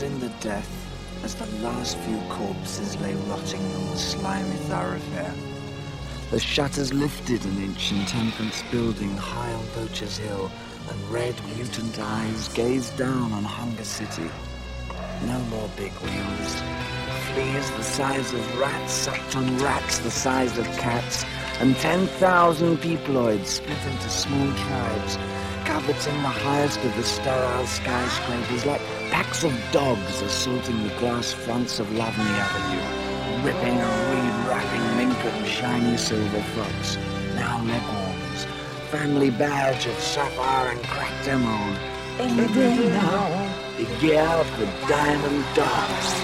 reveled in the death as the last few corpses lay rotting on the slimy thoroughfare. The shutters lifted an ancient temperance building high on Poacher's Hill, and red mutant eyes gazed down on Hunger City. No more big wheels. Fleas the size of rats sucked on rats the size of cats, and 10,000 peoploids split into small tribes, coveting the highest of the sterile skyscrapers like packs of dogs assaulting the glass fronts of Lovney Avenue, ripping and reed-wrapping mink and shiny silver frogs, now legworms, family badge of sapphire and cracked emerald. Any day now, they gear up the diamond dogs.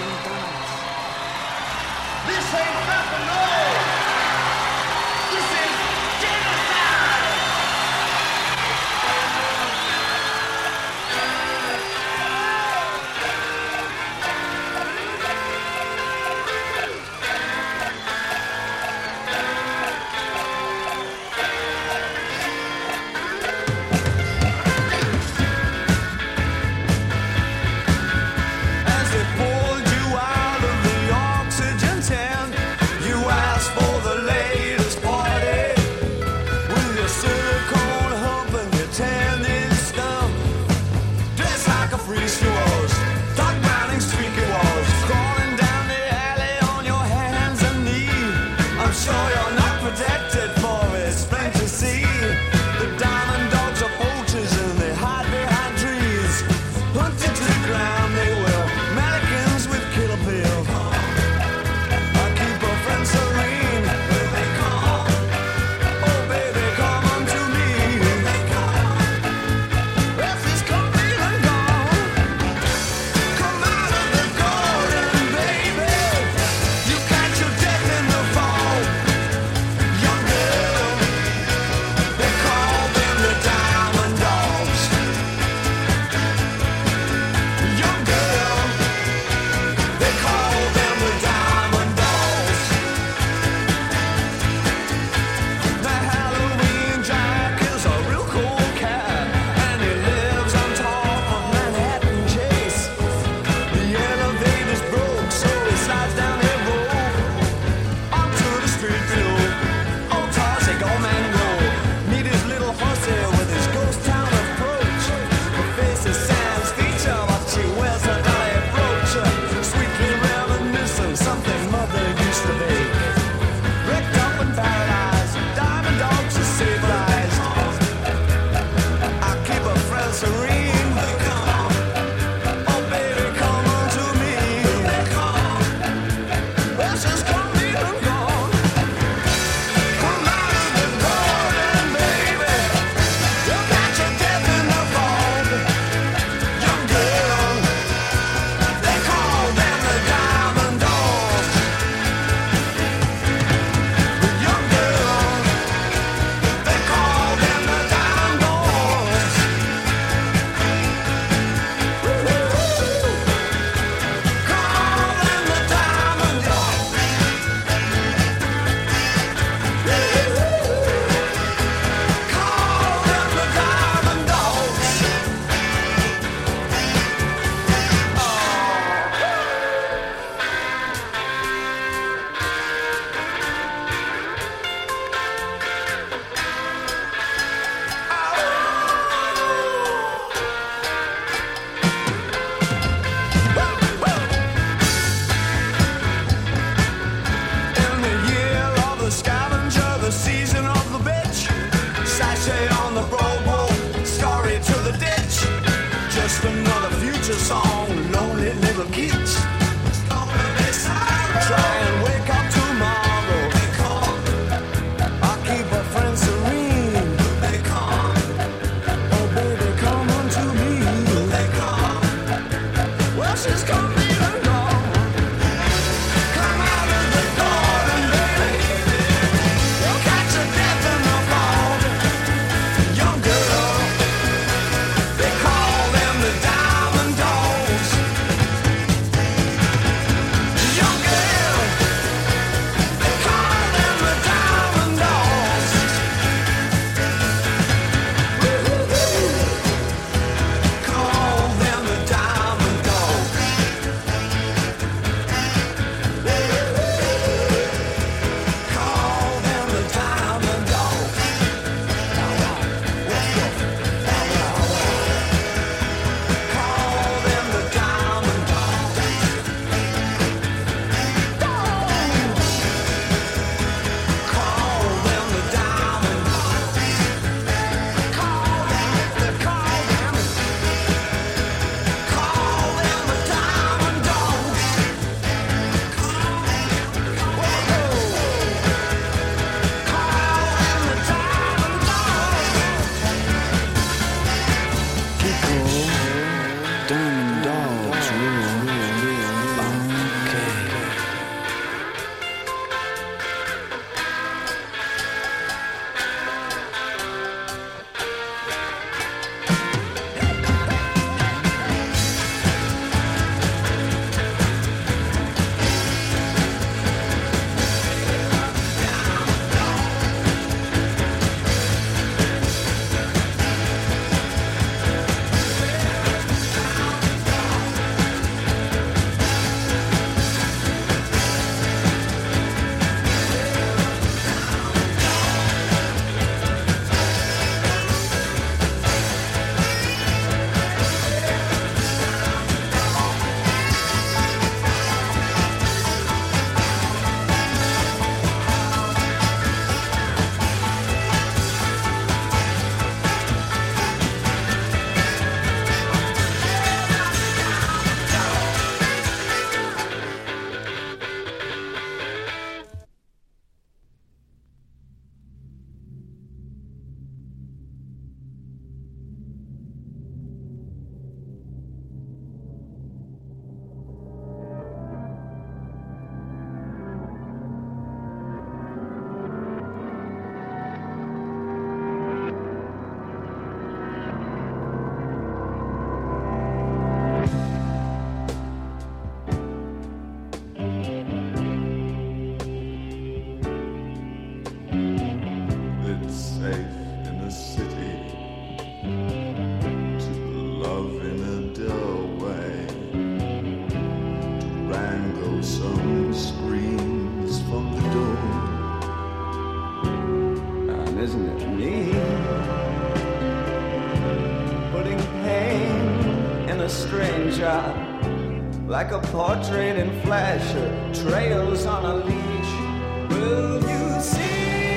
This ain't nothing, no! This is genocide! As they pulled you out of the oxygen tent, isn't it me? Putting pain in a stranger, like a portrait in flesh, trails on a leash. Will you see?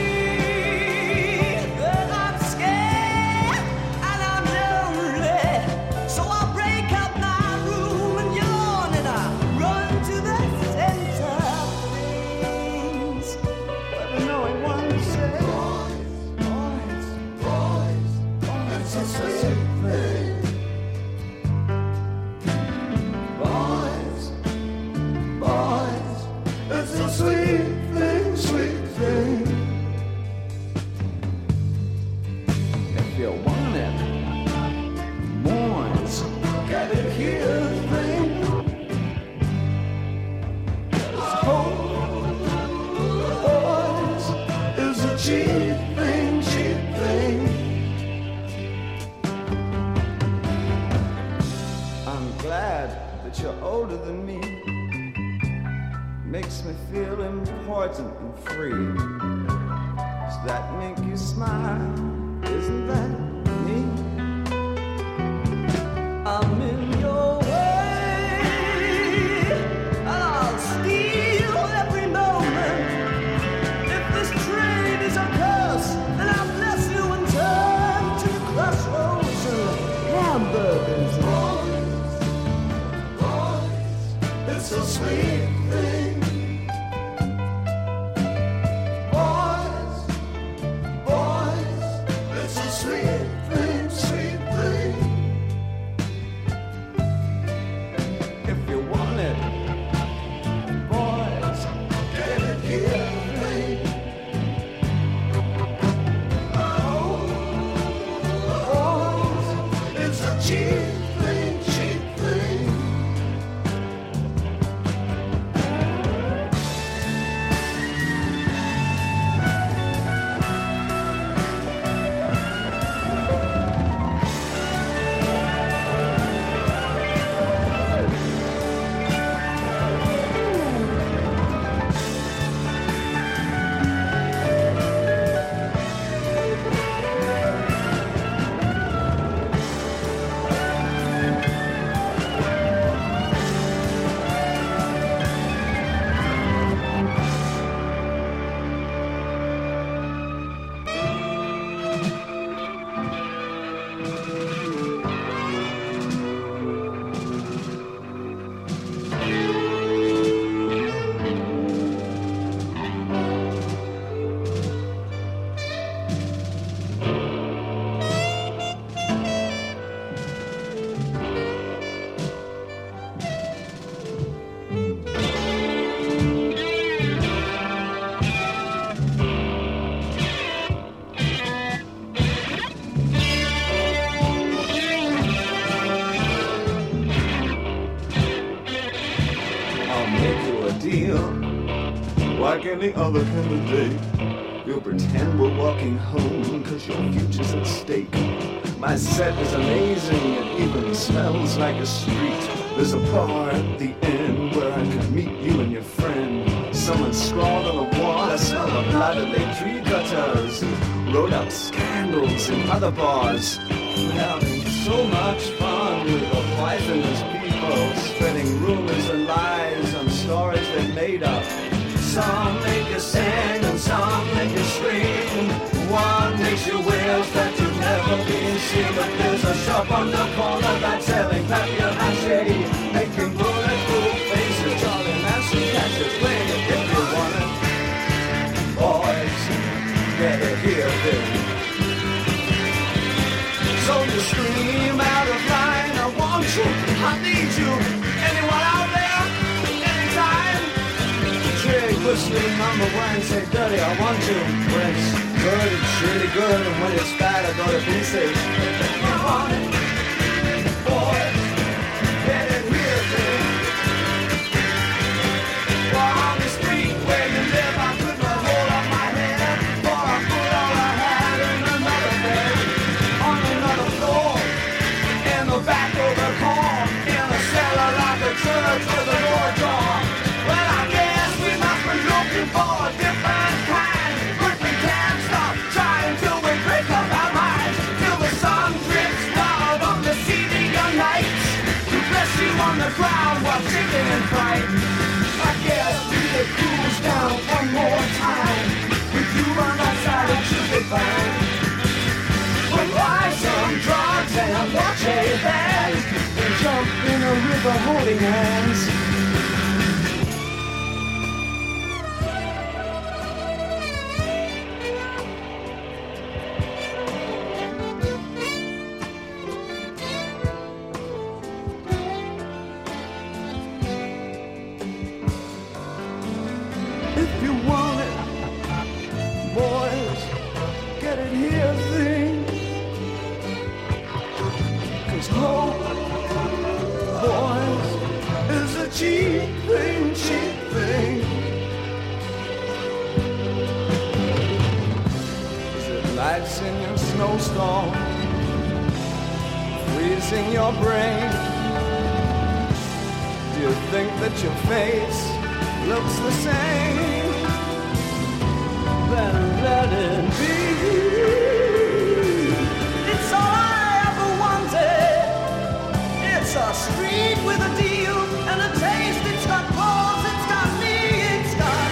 Makes me feel important and free. Does that make you smile? Isn't that me? I'm in your way, and I'll steal every moment. If this train is a curse, then I'll bless you and turn to crossroads and hamburgers. Boys, it's so sweet thing. Like any other candidate, you'll pretend we're walking home cause your future's at stake. My set is amazing, it even smells like a street. There's a bar at the end where I can meet you and your friend. Someone scrawled on the wall, I smell the blood of their tree cutters, and wrote up scandals in other bars. We're having so much fun with the poisonous people, spreading rumors and lies on stories they made up. Some make you sing and some make you scream. One makes you wish that you've never been seen. But there's a shop on the corner that's selling papier mâché, making bulletproof faces. Charlie Manson catches playing it if you want it. Boys, better hear this. So you scream out of line, I want you, I need you. Anyone out there? Anytime? Whistling number one, say dirty, I want you. When it's good, it's really good, and when it's bad, I go to police station. You want it, boys, get it here, baby. Well, on the street where you live, I put my hold on my head, for I put all I had in another bed, on another floor, in the back of the car, in a cellar like a church with a door jar. Well, I guess we must be looking for a different kind, but we can't stop trying to for holding hands. If you want it, boys, get it here, thing. 'Cause hope, boys, is a cheap thing, cheap thing. Is it lights in your snowstorm, freezing your brain? Do you think that your face looks the same? Then let it be. It's all I ever wanted. It's a street with a deal and a taste. It's got balls, it's got me, it's got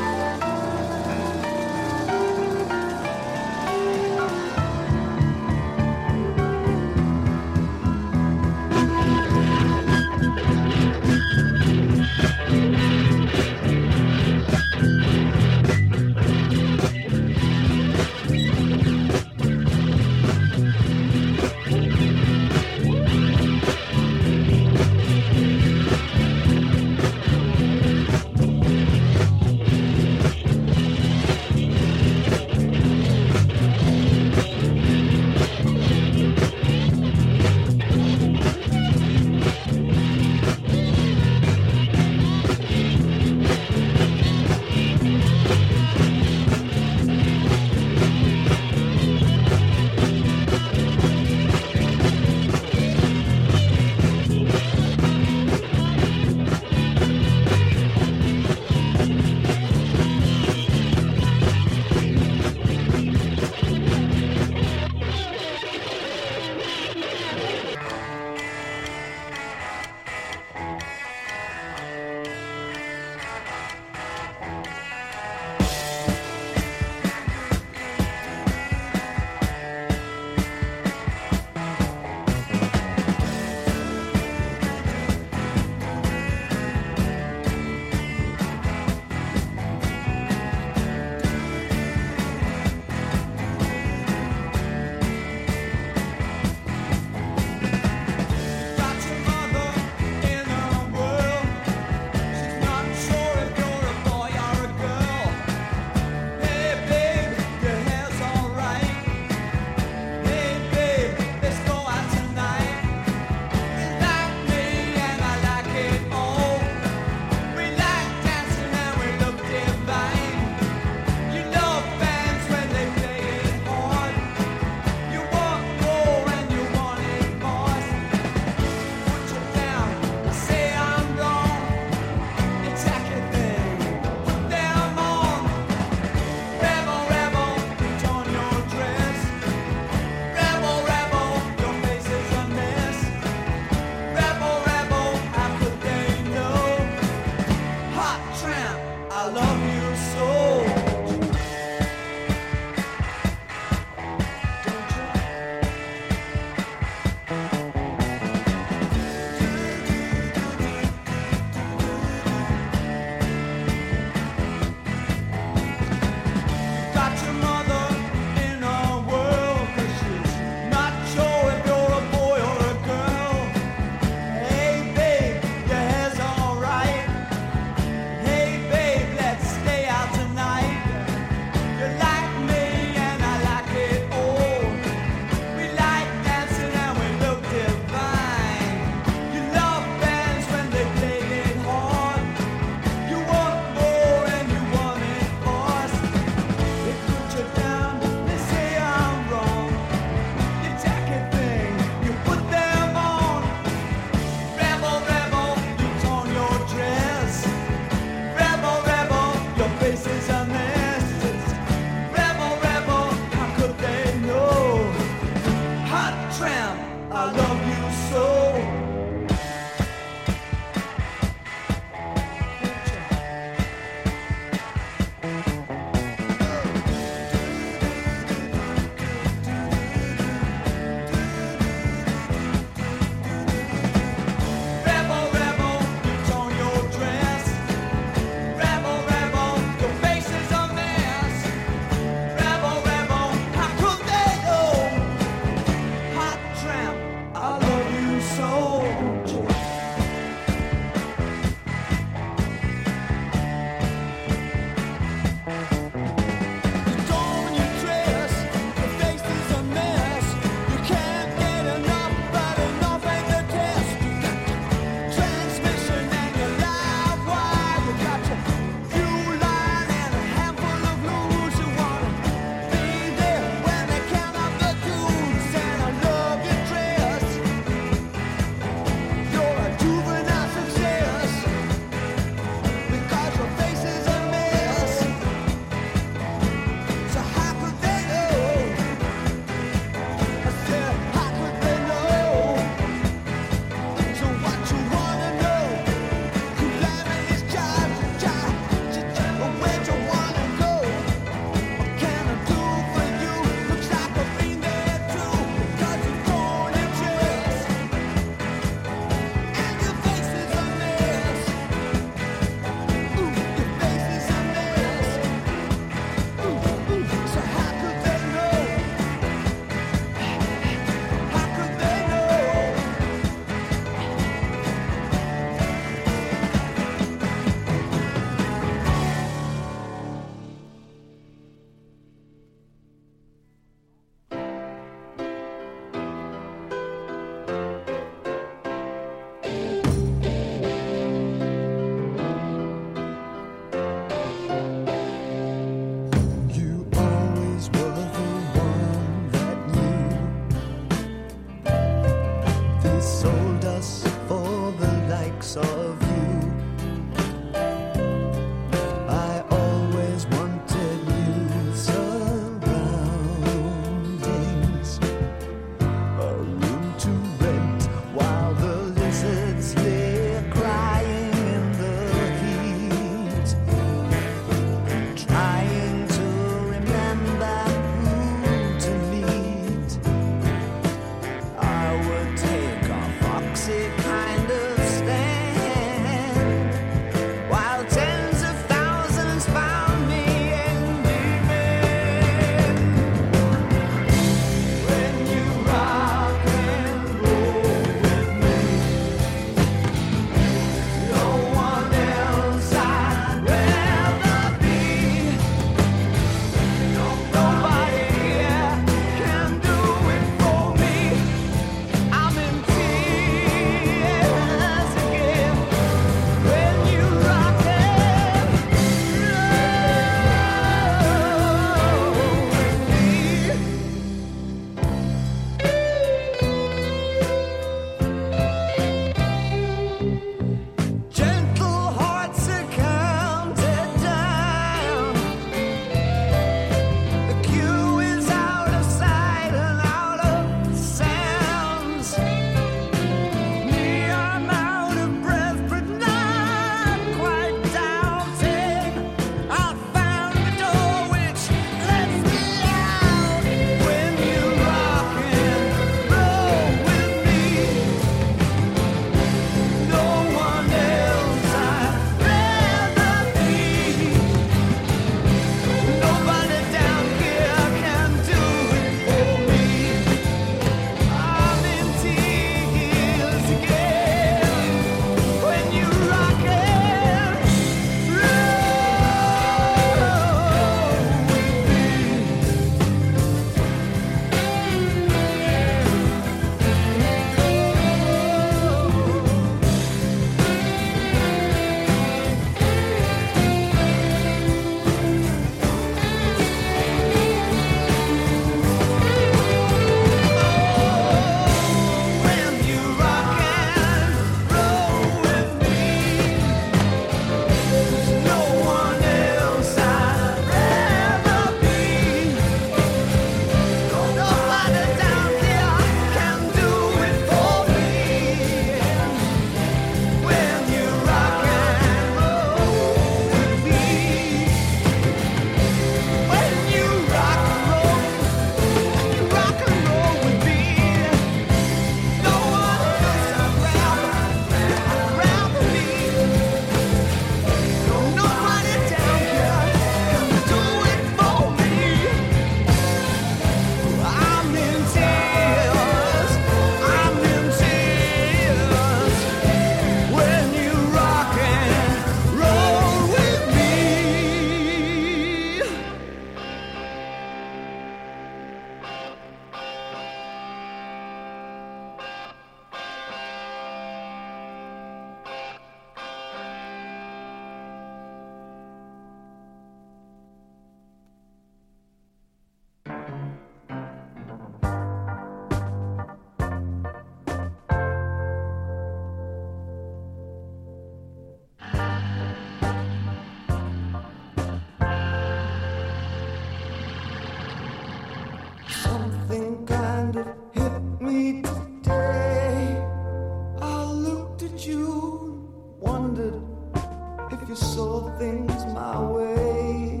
Wondered if you saw things my way.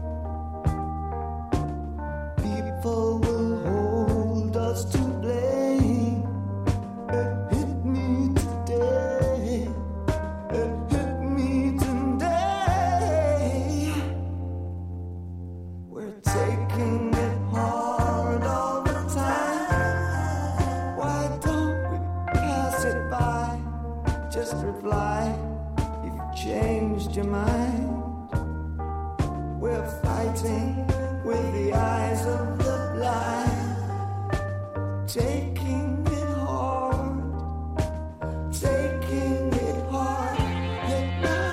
People will hold us to blame. It hit me today. It hit me today. We're taking it hard all the time. Why don't we pass it by? Just reply if you've changed your mind. We're fighting with the eyes of the blind, taking it hard, taking it hard. Yet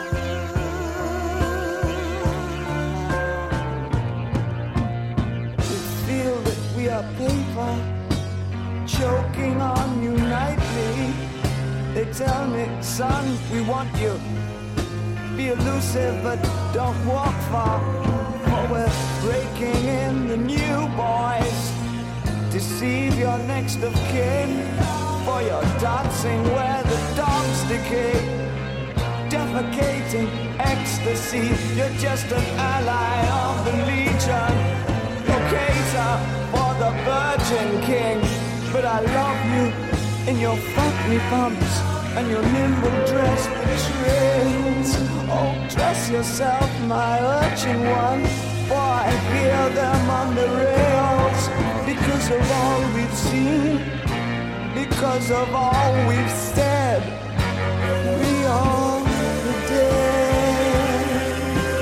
we feel that we are paper, choking on you nightly. They tell me, son, we want you. Be elusive, but don't walk far. For we're breaking in the new boys. Deceive your next of kin. For you're dancing where the dogs decay. Defecating ecstasy. You're just an ally of the legion. Locator for the Virgin King. But I love you in your fuck-me pumps and your nimble dress that trails. Oh, dress yourself, my urchin one, for I hear them on the rails. Because of all we've seen, because of all we've said, we are the dead.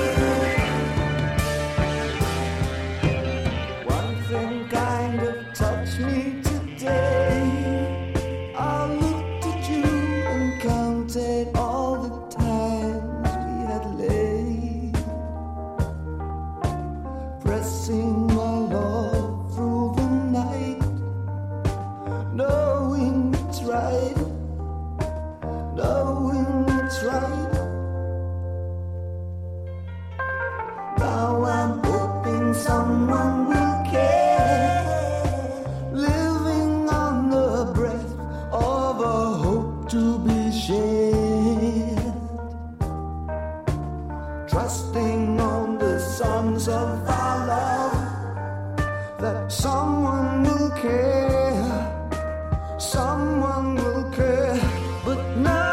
One thing kind of touched me today. I looked at you and counted all the times we had laid, pressing my love through the night, knowing it's right, knowing it's right. Now I'm hoping someone will care, living on the breath of a hope to be shared, trusting on the songs of our love that someone will care, someone will care. But now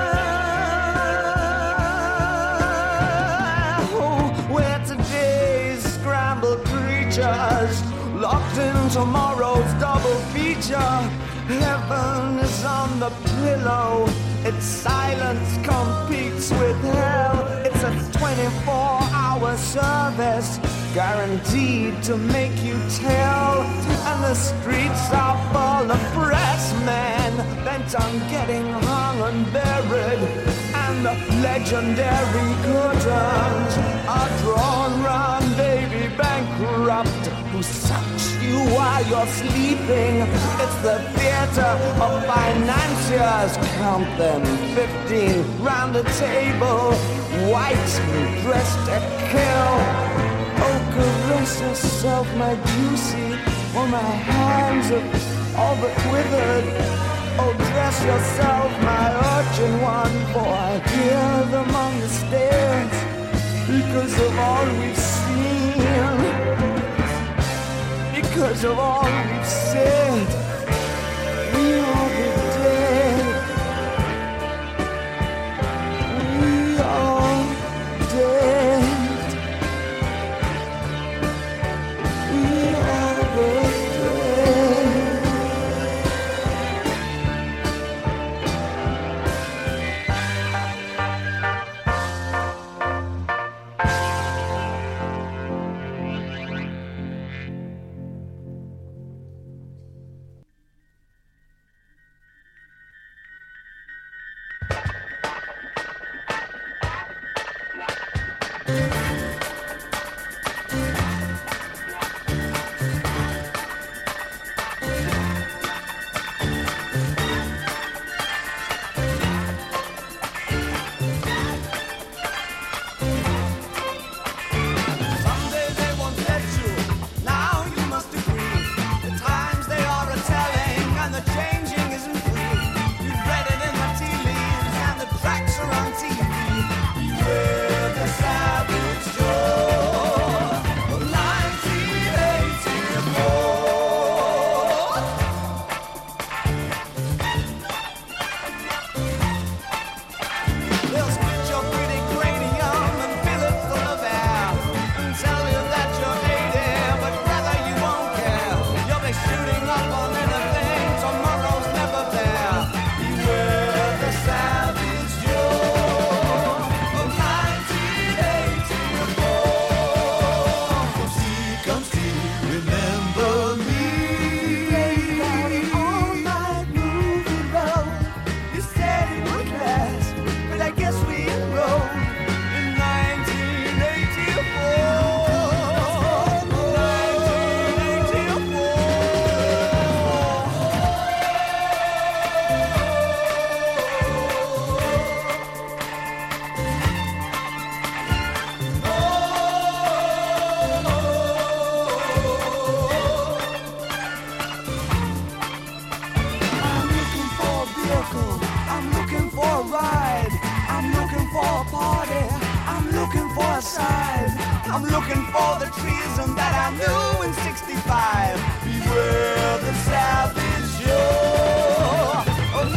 we're today's scrambled creatures, locked in tomorrow's double feature. Heaven is on the pillow. Its silence competes with hell. It's a 24-hour service, guaranteed to make you tell. And the streets are full of press men, bent on getting hung and buried. And the legendary curtains are drawn round baby bankrupt, who sucks you while you're sleeping. It's the theater of financiers. Count them, 15 round the table, white dressed to kill. Oh, caress yourself, my juicy, for my hands are all but withered. Oh, dress yourself, my urchin one, for I hear them on the stairs. Because of all we've seen, because of all we've said, we are the dead. We are dead. We are the for a ride. I'm looking for a party. I'm looking for a side. I'm looking for the treason that I knew in 65. Beware the savage shore of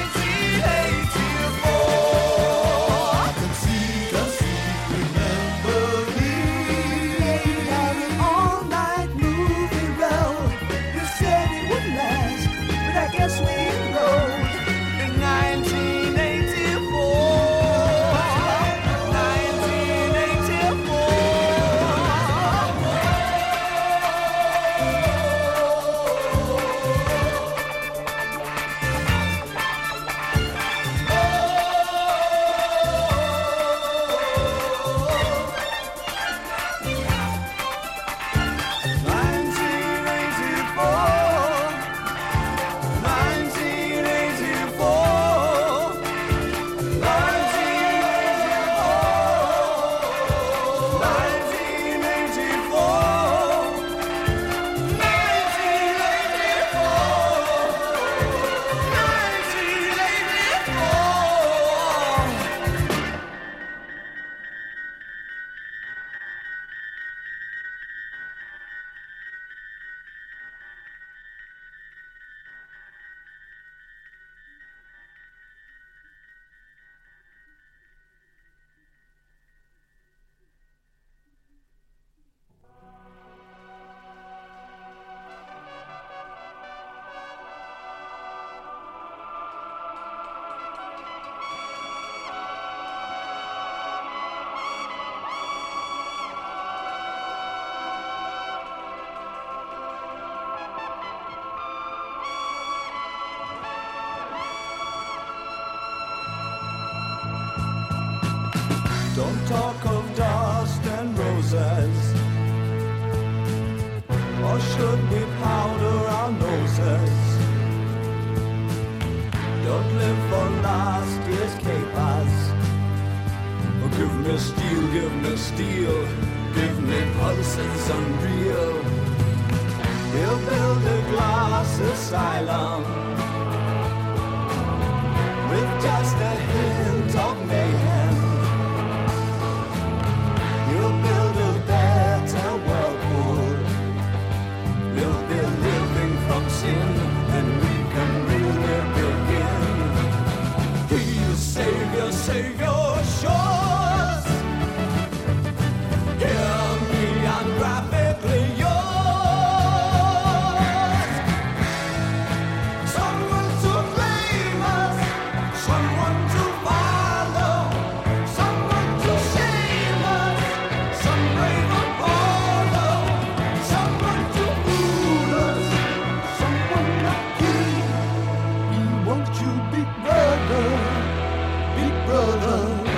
1984. Conceit, remembering that an all-night movie reel. You said it would last, but I guess we enrolled in 1984. Don't talk of dust and roses, or should we powder our noses? Don't live for last year's capers. Oh, give me steel, give me steel, give me pulses unreal. He'll build a glass asylum with just a hint of mayhem. You'll build a better whirlpool. We'll be living from sin, then we can really begin. Please save your shores. Hear me, I'm graphically yours. Someone to blame us, someone to follow, someone to shame us. Some brave Apollo, someone to fool us, someone like you. We want you, big brother, big brother.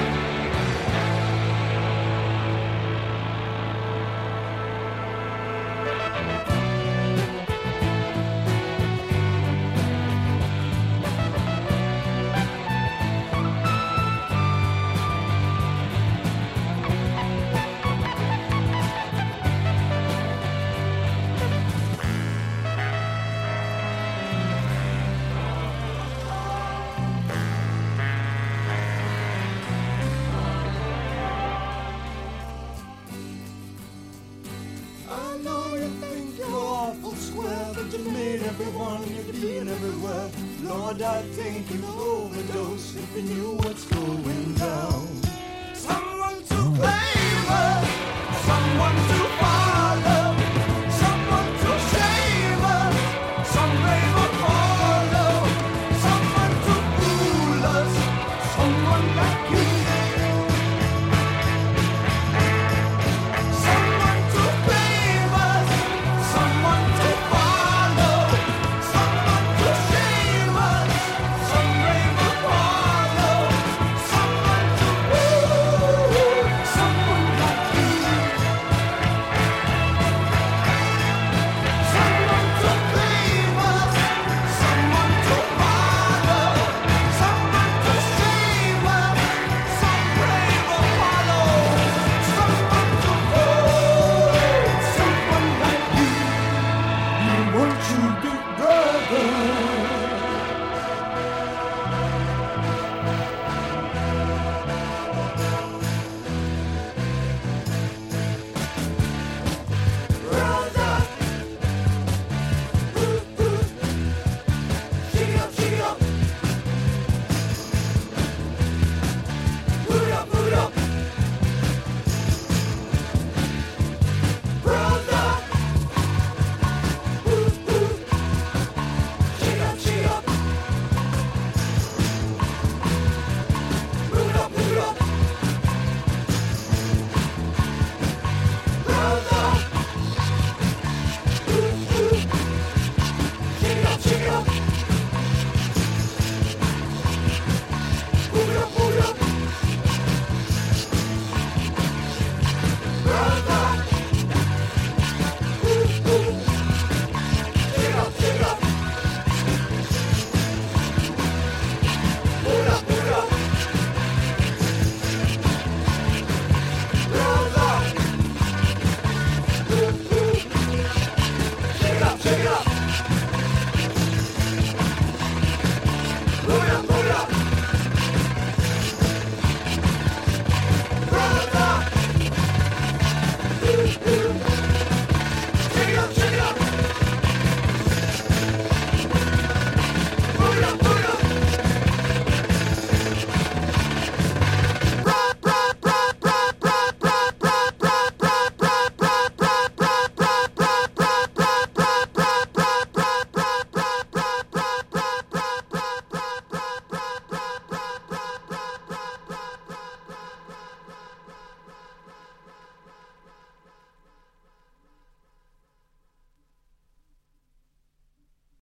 I know you think you're awful square, but you made everyone, you've been everywhere. Lord, I think you've overdosed if you knew what's going down. Someone to claim us, someone to follow, someone to shame us, some brave Apollo, someone to fool us, someone like you.